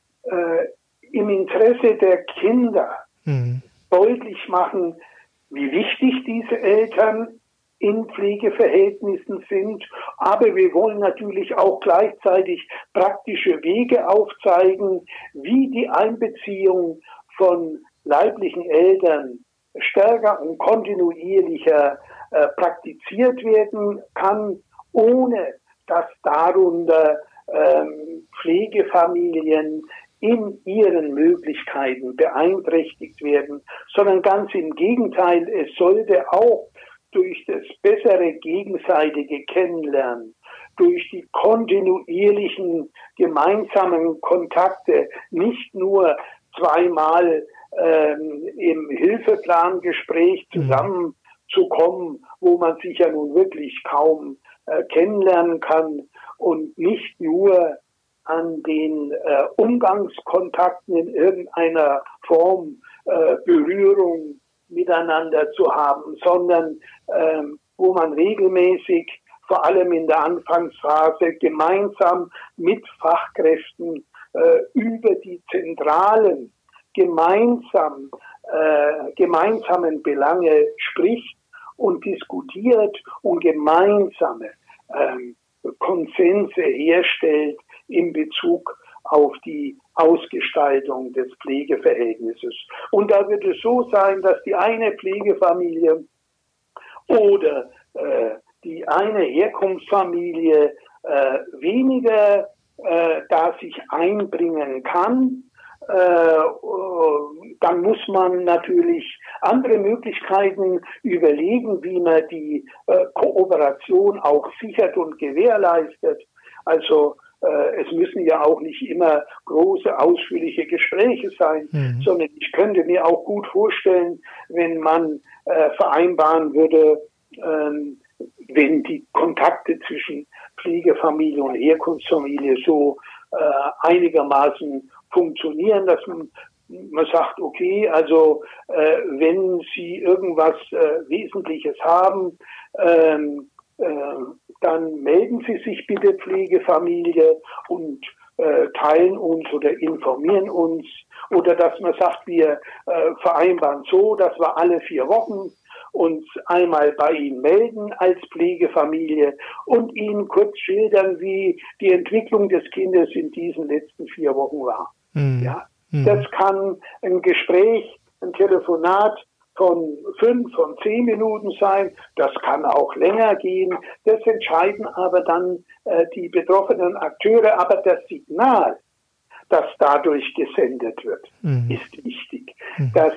äh, im Interesse der Kinder mhm. deutlich machen, wie wichtig diese Eltern in Pflegeverhältnissen sind, aber wir wollen natürlich auch gleichzeitig praktische Wege aufzeigen, wie die Einbeziehung von leiblichen Eltern stärker und kontinuierlicher äh, praktiziert werden kann, ohne dass darunter ähm, Pflegefamilien in ihren Möglichkeiten beeinträchtigt werden, sondern ganz im Gegenteil, es sollte auch durch das bessere gegenseitige Kennenlernen, durch die kontinuierlichen gemeinsamen Kontakte, nicht nur zweimal ähm, im Hilfeplangespräch zusammenzukommen, wo man sich ja nun wirklich kaum äh, kennenlernen kann und nicht nur an den äh, Umgangskontakten in irgendeiner Form äh, Berührung miteinander zu haben, sondern ähm, wo man regelmäßig, vor allem in der Anfangsphase, gemeinsam mit Fachkräften äh, über die zentralen gemeinsam, äh, gemeinsamen Belange spricht und diskutiert und gemeinsame ähm, Konsense herstellt in Bezug auf die Ausgestaltung des Pflegeverhältnisses. Und da wird es so sein, dass die eine Pflegefamilie oder äh, die eine Herkunftsfamilie äh, weniger äh, da sich einbringen kann. Äh, dann muss man natürlich andere Möglichkeiten überlegen, wie man die äh, Kooperation auch sichert und gewährleistet. Also äh, es müssen ja auch nicht immer große, ausführliche Gespräche sein, mhm. sondern ich könnte mir auch gut vorstellen, wenn man äh, vereinbaren würde, ähm, wenn die Kontakte zwischen Pflegefamilie und Herkunftsfamilie so äh, einigermaßen funktionieren, dass man, man sagt, okay, also äh, wenn Sie irgendwas äh, Wesentliches haben, ähm, äh, dann melden Sie sich bitte Pflegefamilie und äh, teilen uns oder informieren uns. Oder dass man sagt, wir äh, vereinbaren so, dass wir alle vier Wochen uns einmal bei Ihnen melden als Pflegefamilie und Ihnen kurz schildern, wie die Entwicklung des Kindes in diesen letzten vier Wochen war. Mhm. Ja, mhm. Das kann ein Gespräch, ein Telefonat von fünf, von zehn Minuten sein. Das kann auch länger gehen. Das entscheiden aber dann äh, die betroffenen Akteure. Aber das Signal, das dadurch gesendet wird, mhm. ist wichtig. Mhm. Das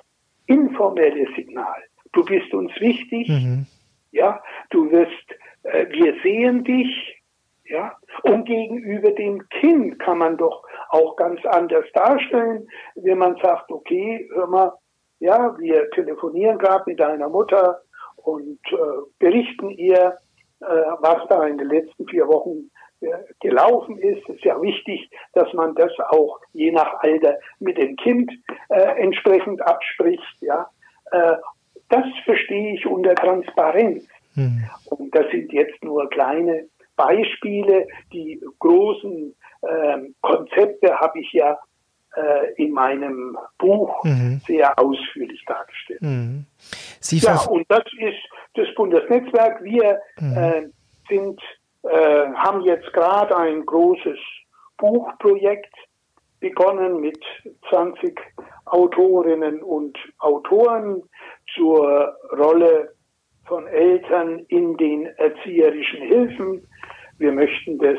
informelle Signal. Du bist uns wichtig, mhm. ja, du wirst, äh, wir sehen dich, ja, und gegenüber dem Kind kann man doch auch ganz anders darstellen, wenn man sagt, okay, hör mal, ja, wir telefonieren gerade mit deiner Mutter und äh, berichten ihr, äh, was da in den letzten vier Wochen äh, gelaufen ist. Es ist ja wichtig, dass man das auch je nach Alter mit dem Kind äh, entsprechend abspricht, ja. Äh, Das verstehe ich unter Transparenz. Hm. Und das sind jetzt nur kleine Beispiele. Die großen äh, Konzepte habe ich ja äh, in meinem Buch mhm. sehr ausführlich dargestellt. Mhm. Sie ja, und das ist das Bundesnetzwerk. Wir mhm. äh, sind, äh, haben jetzt gerade ein großes Buchprojekt begonnen mit zwanzig Autorinnen und Autoren zur Rolle von Eltern in den erzieherischen Hilfen. Wir möchten das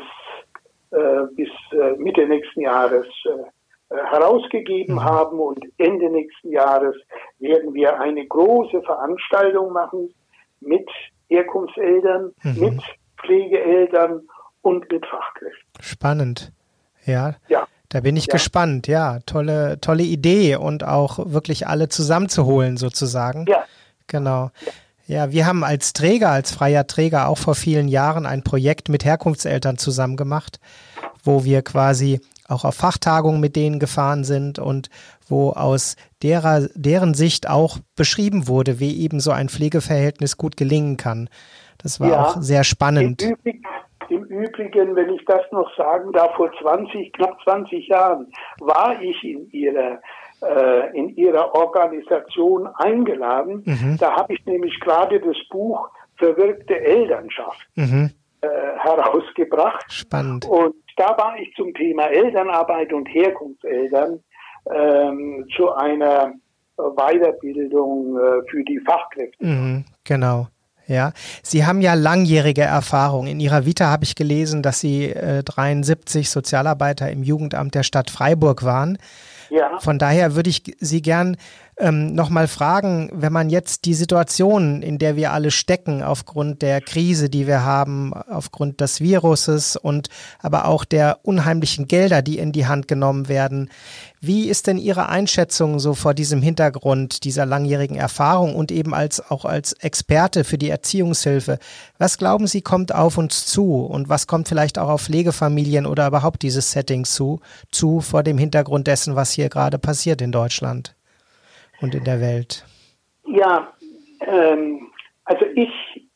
äh, bis äh, Mitte nächsten Jahres äh, herausgegeben mhm. haben und Ende nächsten Jahres werden wir eine große Veranstaltung machen mit Herkunftseltern, mhm. mit Pflegeeltern und mit Fachkräften. Spannend, ja. Ja. Da bin ich ja. gespannt, ja, tolle, tolle Idee und auch wirklich alle zusammenzuholen sozusagen. Ja. Genau. Ja, wir haben als Träger, als freier Träger auch vor vielen Jahren ein Projekt mit Herkunftseltern zusammen gemacht, wo wir quasi auch auf Fachtagungen mit denen gefahren sind und wo aus derer, deren Sicht auch beschrieben wurde, wie eben so ein Pflegeverhältnis gut gelingen kann. Das war ja auch sehr spannend. Im Übrigen, Im Übrigen, wenn ich das noch sagen darf, vor zwanzig, knapp zwanzig Jahren war ich in ihrer äh, in ihrer Organisation eingeladen. Mhm. Da habe ich nämlich gerade das Buch Verwirkte Elternschaft mhm. äh, herausgebracht. Spannend. Und da war ich zum Thema Elternarbeit und Herkunftseltern ähm, zu einer Weiterbildung äh, für die Fachkräfte. Mhm, genau. Ja, Sie haben ja langjährige Erfahrung. In Ihrer Vita habe ich gelesen, dass Sie äh, dreiundsiebzig Sozialarbeiter im Jugendamt der Stadt Freiburg waren. Ja. Von daher würde ich Sie gern ähm, nochmal fragen, wenn man jetzt die Situation, in der wir alle stecken, aufgrund der Krise, die wir haben, aufgrund des Viruses und aber auch der unheimlichen Gelder, die in die Hand genommen werden, wie ist denn Ihre Einschätzung so vor diesem Hintergrund dieser langjährigen Erfahrung und eben als auch als Experte für die Erziehungshilfe? Was glauben Sie, kommt auf uns zu und was kommt vielleicht auch auf Pflegefamilien oder überhaupt dieses Setting zu, zu vor dem Hintergrund dessen, was hier gerade passiert in Deutschland und in der Welt? Ja, ähm, also ich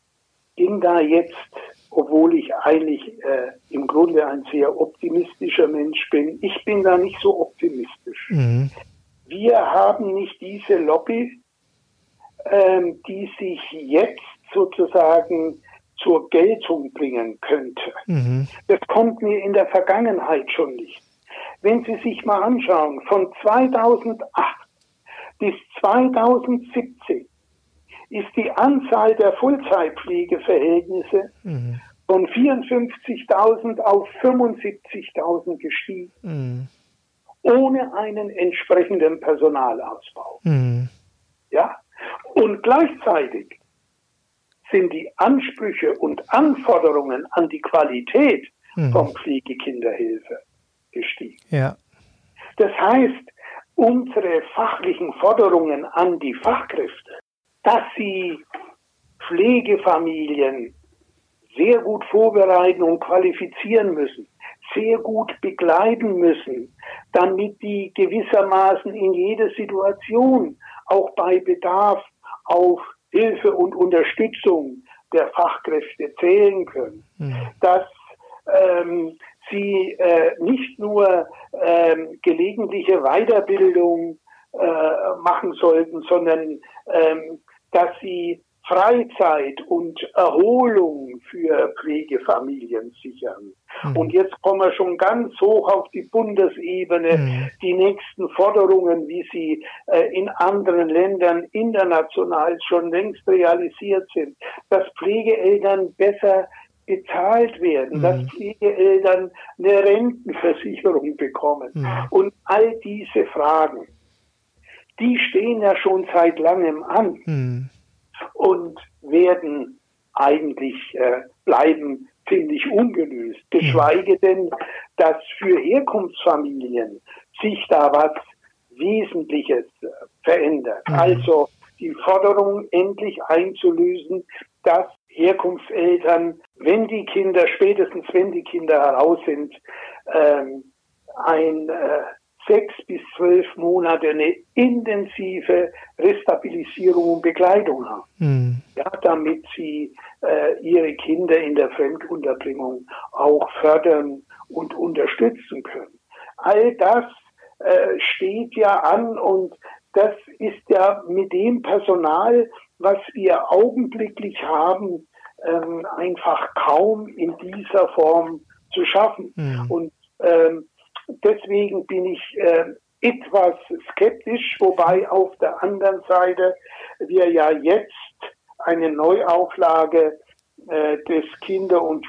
bin da jetzt, obwohl ich eigentlich äh, im Grunde ein sehr optimistischer Mensch bin, ich bin da nicht so optimistisch. Mhm. Wir haben nicht diese Lobby, ähm, die sich jetzt sozusagen zur Geltung bringen könnte. Mhm. Das kommt mir in der Vergangenheit schon nicht. Wenn Sie sich mal anschauen, von zweitausendacht bis zweitausendsiebzehn ist die Anzahl der Vollzeitpflegeverhältnisse mhm. von vierundfünfzigtausend auf fünfundsiebzigtausend gestiegen, mhm. ohne einen entsprechenden Personalausbau. Mhm. Ja? Und gleichzeitig sind die Ansprüche und Anforderungen an die Qualität mhm. vom Pflegekinderhilfe gestiegen. Ja. Das heißt, unsere fachlichen Forderungen an die Fachkräfte, dass sie Pflegefamilien sehr gut vorbereiten und qualifizieren müssen, sehr gut begleiten müssen, damit die gewissermaßen in jeder Situation auch bei Bedarf auf Hilfe und Unterstützung der Fachkräfte zählen können. Mhm. Dass ähm, sie äh, nicht nur ähm, gelegentliche Weiterbildung äh, machen sollten, sondern ähm, dass sie Freizeit und Erholung für Pflegefamilien sichern. Mhm. Und jetzt kommen wir schon ganz hoch auf die Bundesebene, mhm. die nächsten Forderungen, wie sie äh, in anderen Ländern international schon längst realisiert sind, dass Pflegeeltern besser bezahlt werden, mhm. dass Pflegeeltern eine Rentenversicherung bekommen. Mhm. Und all diese Fragen, die stehen ja schon seit langem an. Mhm. Und werden eigentlich äh, bleiben ziemlich ungelöst. Geschweige denn, dass für Herkunftsfamilien sich da was Wesentliches äh, verändert. Mhm. Also die Forderung endlich einzulösen, dass Herkunftseltern, wenn die Kinder, spätestens wenn die Kinder heraus sind, ähm, ein äh, sechs bis zwölf Monate eine intensive Restabilisierung und Begleitung haben. Mhm. Ja, damit sie äh, ihre Kinder in der Fremdunterbringung auch fördern und unterstützen können. All das äh, steht ja an und das ist ja mit dem Personal, was wir augenblicklich haben, ähm, einfach kaum in dieser Form zu schaffen. Mhm. Und ähm, deswegen bin ich äh, etwas skeptisch, wobei auf der anderen Seite wir ja jetzt eine Neuauflage äh, des Kinder- und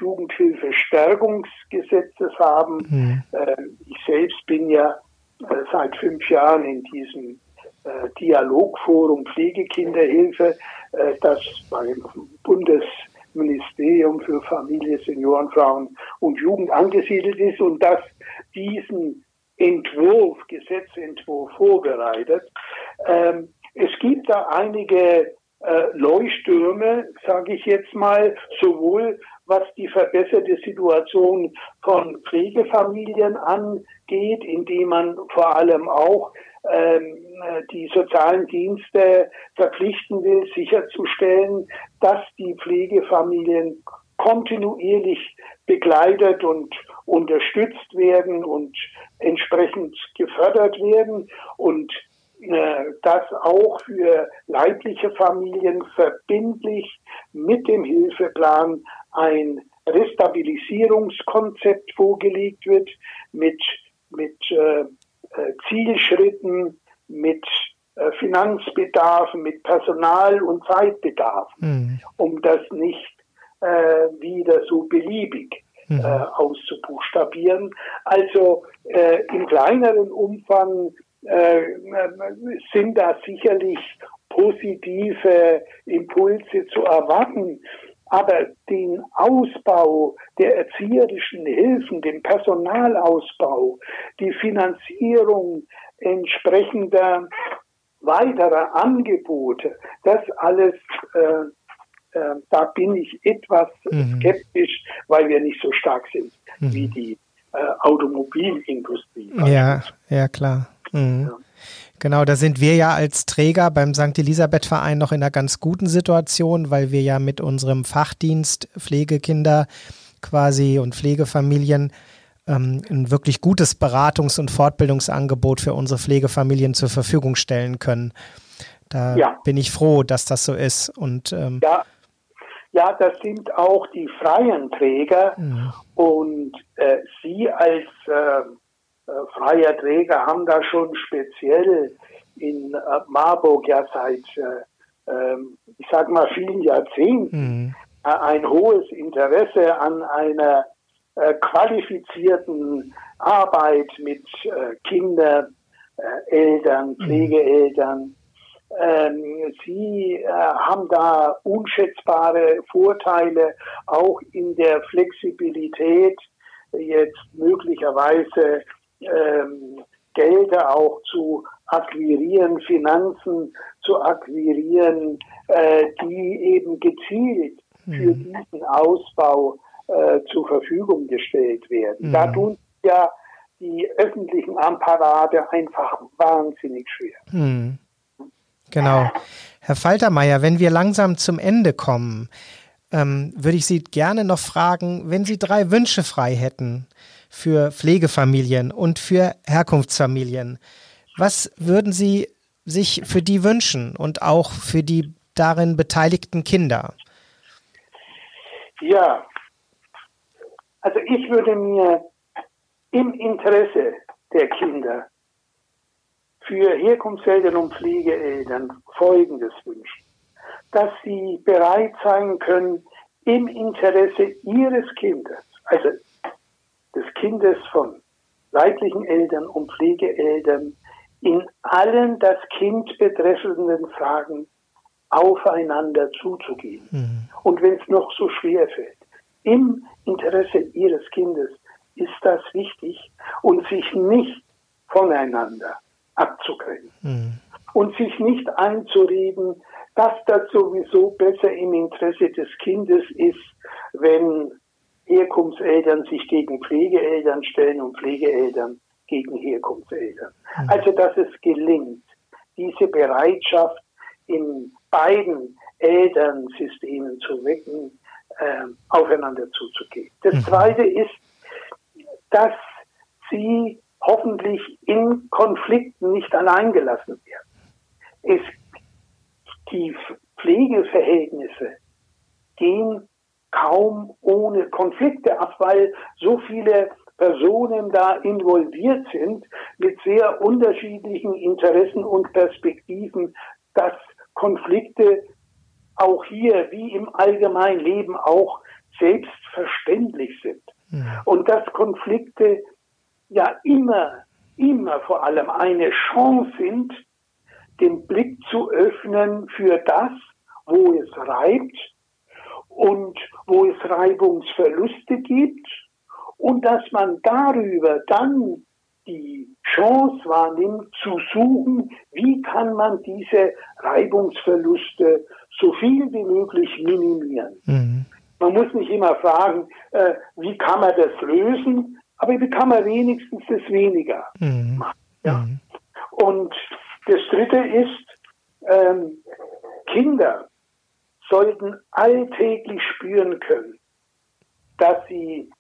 Jugendhilfestärkungsgesetzes haben. Mhm. Äh, ich selbst bin ja äh, seit fünf Jahren in diesem äh, Dialogforum Pflegekinderhilfe, äh, das beim Bundesministerium für Familie, Senioren, Frauen und Jugend angesiedelt ist und das diesen Entwurf, Gesetzentwurf vorbereitet. Ähm, es gibt da einige äh, Leuchttürme, sage ich jetzt mal, sowohl was die verbesserte Situation von Pflegefamilien angeht, indem man vor allem auch ähm, die sozialen Dienste verpflichten will, sicherzustellen, dass die Pflegefamilien kontinuierlich begleitet und unterstützt werden und entsprechend gefördert werden und äh, das auch für leibliche Familien verbindlich mit dem Hilfeplan ein Restabilisierungskonzept vorgelegt wird mit, mit äh, Zielschritten, mit äh, Finanzbedarfen, mit Personal- und Zeitbedarfen, mhm. um das nicht äh, wieder so beliebig mhm. äh, auszubuchstabieren. Also äh, im kleineren Umfang äh, sind da sicherlich positive Impulse zu erwarten. Aber den Ausbau der erzieherischen Hilfen, den Personalausbau, die Finanzierung entsprechender weiterer Angebote, das alles, äh, äh, da bin ich etwas mhm. skeptisch, weil wir nicht so stark sind mhm. wie die äh, Automobilindustrie. Ja, ja klar. Mhm. Ja. Genau, da sind wir ja als Träger beim Sankt Elisabeth-Verein noch in einer ganz guten Situation, weil wir ja mit unserem Fachdienst Pflegekinder quasi und Pflegefamilien ähm, ein wirklich gutes Beratungs- und Fortbildungsangebot für unsere Pflegefamilien zur Verfügung stellen können. Da ja. bin ich froh, dass das so ist. Und ähm, ja. ja, das sind auch die freien Träger mhm. und äh, Sie als äh, freier Träger haben da schon speziell in äh, Marburg ja seit, äh, äh, ich sag mal, vielen Jahrzehnten mhm. äh, ein hohes Interesse an einer äh, qualifizierten Arbeit mit äh, Kindern, äh, Eltern, Pflegeeltern. Ähm, Sie äh, haben da unschätzbare Vorteile auch in der Flexibilität jetzt möglicherweise ähm, Gelder auch zu akquirieren, Finanzen zu akquirieren, äh, die eben gezielt für Mhm. diesen Ausbau äh, zur Verfügung gestellt werden. Mhm. Da tun ja die öffentlichen Apparate einfach wahnsinnig schwer. Mhm. Genau. Herr Faltermeier, wenn wir langsam zum Ende kommen, ähm, würde ich Sie gerne noch fragen, wenn Sie drei Wünsche frei hätten für Pflegefamilien und für Herkunftsfamilien, was würden Sie sich für die wünschen und auch für die darin beteiligten Kinder? Ja, also ich würde mir im Interesse der Kinder für Herkunftseltern und Pflegeeltern Folgendes wünschen: Dass sie bereit sein können, im Interesse ihres Kindes, also des Kindes von leiblichen Eltern und Pflegeeltern, in allen das Kind betreffenden Fragen aufeinander zuzugehen. Mhm. Und wenn es noch so schwer fällt, im Interesse ihres Kindes ist das wichtig und sich nicht voneinander abzugrenzen. Mhm. Und sich nicht einzureden, dass das sowieso besser im Interesse des Kindes ist, wenn Herkunftseltern sich gegen Pflegeeltern stellen und Pflegeeltern gegen Herkunftseltern. Mhm. Also, dass es gelingt, diese Bereitschaft in beiden Elternsystemen zu wecken, äh, aufeinander zuzugehen. Das mhm. Zweite ist, dass sie hoffentlich in Konflikten nicht allein gelassen werden. Es, die Pflegeverhältnisse gehen kaum ohne Konflikte ab, weil so viele Personen da involviert sind mit sehr unterschiedlichen Interessen und Perspektiven, dass Konflikte auch hier wie im allgemeinen Leben auch selbstverständlich sind. Ja. Und dass Konflikte ja immer, immer vor allem eine Chance sind, den Blick zu öffnen für das, wo es reibt und wo es Reibungsverluste gibt, und dass man darüber dann die Chance wahrnimmt, zu suchen, wie kann man diese Reibungsverluste so viel wie möglich minimieren. Mhm. Man muss nicht immer fragen, äh, wie kann man das lösen, aber wie kann man wenigstens das weniger mhm. machen. Ja? Mhm. Und das Dritte ist, ähm, Kinder sollten alltäglich spüren können, dass sie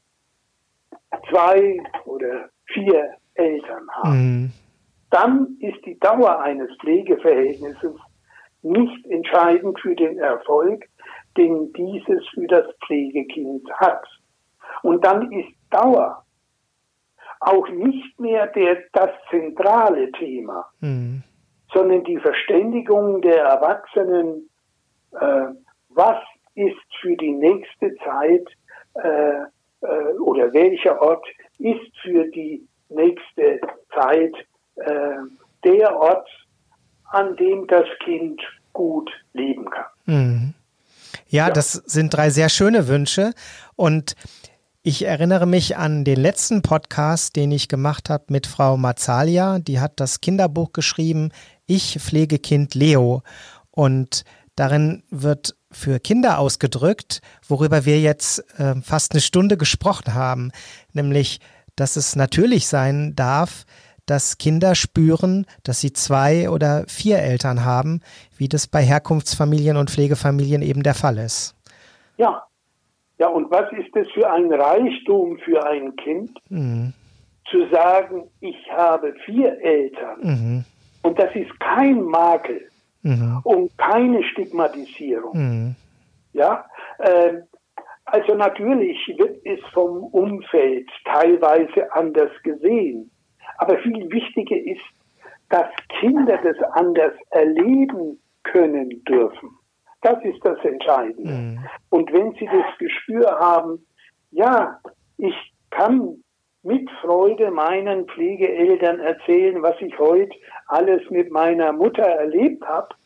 zwei oder vier Eltern haben. Mhm. Dann ist die Dauer eines Pflegeverhältnisses nicht entscheidend für den Erfolg, den dieses für das Pflegekind hat. Und dann ist Dauer auch nicht mehr der, das zentrale Thema, mhm. sondern die Verständigung der Erwachsenen, äh, was ist für die nächste Zeit äh, äh, oder welcher Ort ist für die nächste Zeit äh, der Ort, an dem das Kind gut leben kann. Mhm. Ja, ja, das sind drei sehr schöne Wünsche, und ich erinnere mich an den letzten Podcast, den ich gemacht habe mit Frau Mazzalia. Die hat das Kinderbuch geschrieben, Ich Pflegekind Leo, und darin wird für Kinder ausgedrückt, worüber wir jetzt äh, fast eine Stunde gesprochen haben, nämlich, dass es natürlich sein darf, dass Kinder spüren, dass sie zwei oder vier Eltern haben, wie das bei Herkunftsfamilien und Pflegefamilien eben der Fall ist. Ja, ja, und was ist das für ein Reichtum für ein Kind, mhm. zu sagen, ich habe vier Eltern, mhm. und das ist kein Makel mhm. und keine Stigmatisierung. Mhm. Ja, äh, also natürlich wird es vom Umfeld teilweise anders gesehen. Aber viel wichtiger ist, dass Kinder das anders erleben können dürfen. Das ist das Entscheidende. Mhm. Und wenn sie das Gespür haben, ja, ich kann mit Freude meinen Pflegeeltern erzählen, was ich heute alles mit meiner Mutter erlebt habe,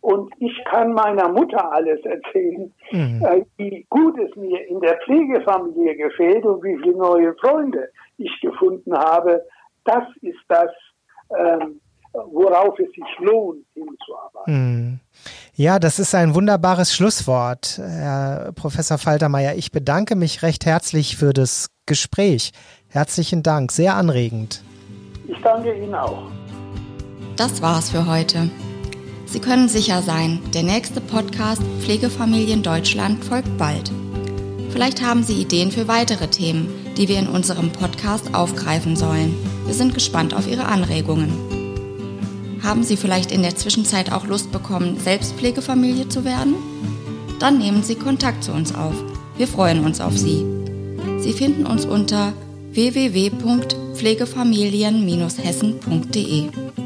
Und ich kann meiner Mutter alles erzählen, mhm. äh, wie gut es mir in der Pflegefamilie gefällt und wie viele neue Freunde ich gefunden habe. Das ist das, ähm, worauf es sich lohnt, hinzuarbeiten. Ja, das ist ein wunderbares Schlusswort, Herr Professor Faltermeier. Ich bedanke mich recht herzlich für das Gespräch. Herzlichen Dank, sehr anregend. Ich danke Ihnen auch. Das war's für heute. Sie können sicher sein, der nächste Podcast Pflegefamilien Deutschland folgt bald. Vielleicht haben Sie Ideen für weitere Themen, die wir in unserem Podcast aufgreifen sollen. Wir sind gespannt auf Ihre Anregungen. Haben Sie vielleicht in der Zwischenzeit auch Lust bekommen, selbst Pflegefamilie zu werden? Dann nehmen Sie Kontakt zu uns auf. Wir freuen uns auf Sie. Sie finden uns unter w w w punkt pflegefamilien Bindestrich hessen punkt d e.